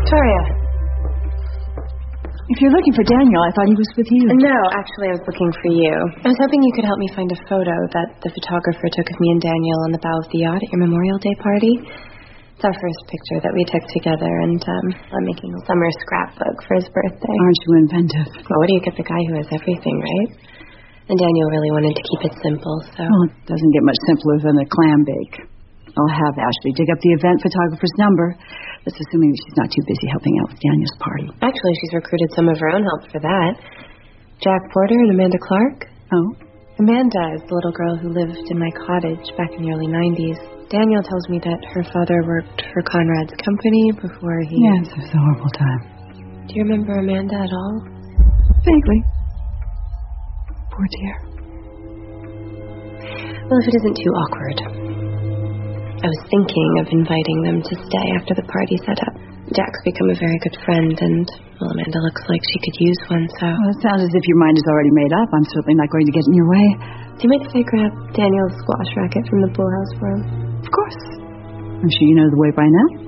Victoria. If you're looking for Daniel, I thought he was with you. No, actually, I was looking for you. I was hoping you could help me find a photo that the photographer took of me and Daniel on the bow of the yacht at your Memorial Day party. It's our first picture that we took together, and I'm making a summer scrapbook for his birthday. Aren't you inventive? Well, what do you get the guy who has everything, right? And Daniel really wanted to keep it simple, so... Well, it doesn't get much simpler than a clam bake. I'll have Ashley dig up the event photographer's number. That's assuming that she's not too busy helping out with Daniel's party. Actually, she's recruited some of her own help for that. Jack Porter and Amanda Clark. Oh? Amanda is the little girl who lived in my cottage back in the early 90s. Daniel tells me that her father worked for Conrad's company before he... Yes, it was a horrible time. Do you remember Amanda at all? Vaguely. Poor dear. Well, if it isn't too awkward... I was thinking of inviting them to stay after the party set up. Jack's become a very good friend, and, well, Amanda looks like she could use one, so... Well, it sounds as if your mind is already made up. I'm certainly not going to get in your way. Do you mind if I grab Daniel's squash racket from the pool house for him? Of course. I'm sure you know the way by now.